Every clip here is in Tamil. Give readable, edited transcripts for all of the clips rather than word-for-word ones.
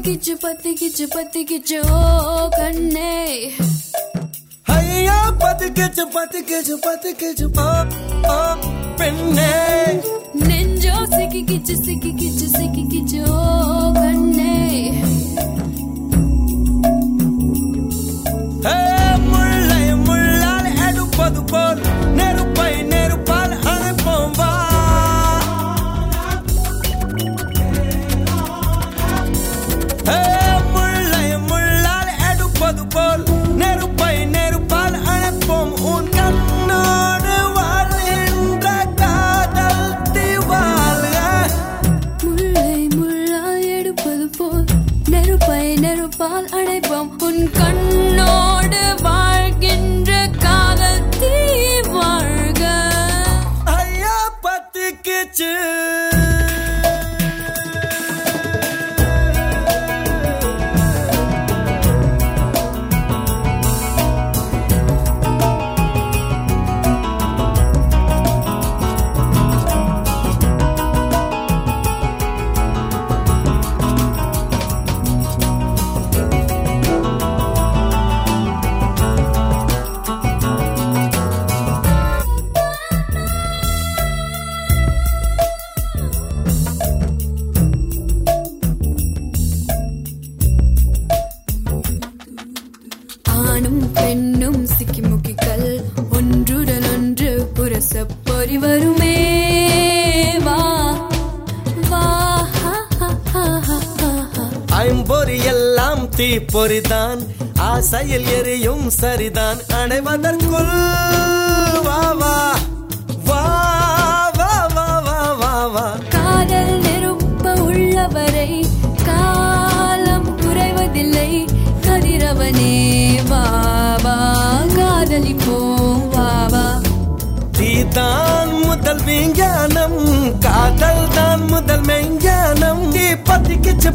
பத்திக்கிச்சு ஓ கண்ணே ஐயா பத்திக்கிச்சு ஓ ஓ பெண்ணே நெஞ்சோ சிக்கிக்கிச்சு ஓ கண்ணே முல்லை முள்ளால் எடுப்பது போல் நெருப்பை நெருப்பால் அணைப்போம் வா முல்லை முள்ளால் எடுப்பது போல் நெருப்பை நெருப்பால் அணைப்போம் உன் கண்ணோடு வாழ்கின்ற காதல் தீவால் முல்லை முள்ளால் எடுப்பது போல் நெருப்பை நெருப்பால் அணைப்போம் உன் கண்ணோடு வாழ்கின்ற காதல் தீ வாழ்க ஐயா பத்திக்கிச்சு ஆணும் பெண்ணும் சிக்கிமுக்கிகள் ஒன்றுடன் ஒன்று புரச பொறி வருமே வா வா ஐம்பொறி எல்லாம் தீப்பொறிதான் ஆசையில் எரியும் சரிதான் அடைவதற்குள் வா வா வா வா வா வா வா வா காதல் நெருப்ப உள்ளவரை காலம் குறைவதில்லை கதிரவனே வா வா காதலிப்போம் வா வா தீதான் முதல் விஞ்ஞானம் காதல் தான் முதல் மெஞ்ஞானம் நீ பத்திக்கிச்சு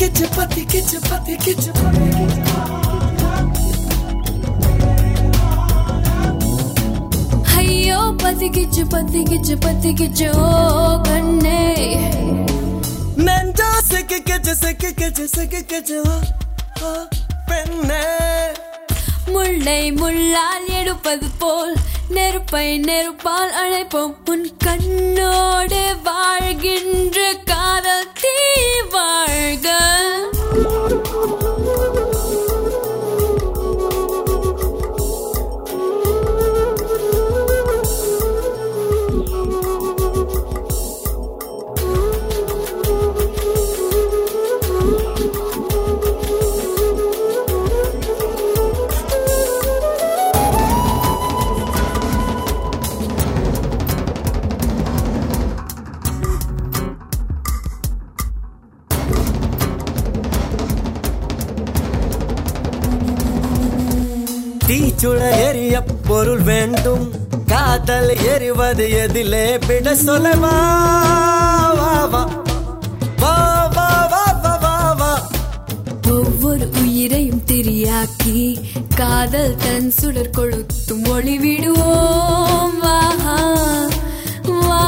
ஐயோ பத்திக்கிச்சு ஓ கண்ணே நெஞ்சா சிக்கிக்கிச்சு ஓ பெண்ணே முல்லை முள்ளால் எடுப்பது போல் நெருப்பை நெருப்பால் அணைப்போம் உன் கண்ணோடு வாழ்கின்ற காதல் தீ வாழ்க தீச்சுடர் எரிய பொருள் வேண்டும் காதல் எரிவது எதிலே விட சொல்லவா வா வா வா வா வா வா வா வா ஒவ்வொரு உயிரையும் திரியாக்கி காதல் தன் சுடர் கொளுத்தும் ஒளி விடுவோம் வா வா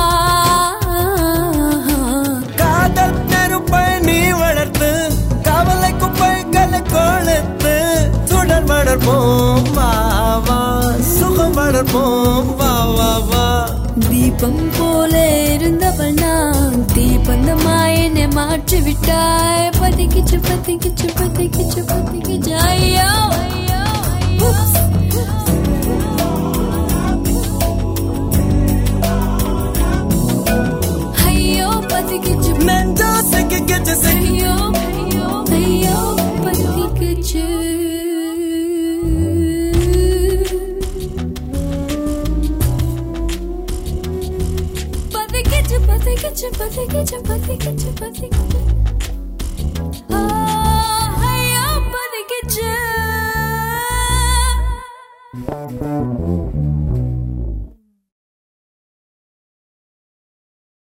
காதல் நெருப்பை நீ வளர்த்து கவலை குப்பைகளை கொளுத்து சுடர் வளர்ப்போம் வா வா சுகம் வளர்ப்போம் வா வா வா தீபம் போல இருந்தவள் நான் தீபந்தமாய் என்னை மாற்றி விட்டாய் பத்திக்கிச்சு ஐயோ ஐயோ பத்திக்கிச்சு நெஞ்சா சிக்கிக்கிச்சு ஐயோ பத்திக்கிச்சு பத்திக்கிச்சு ஐயோ பத்திக்கிச்சு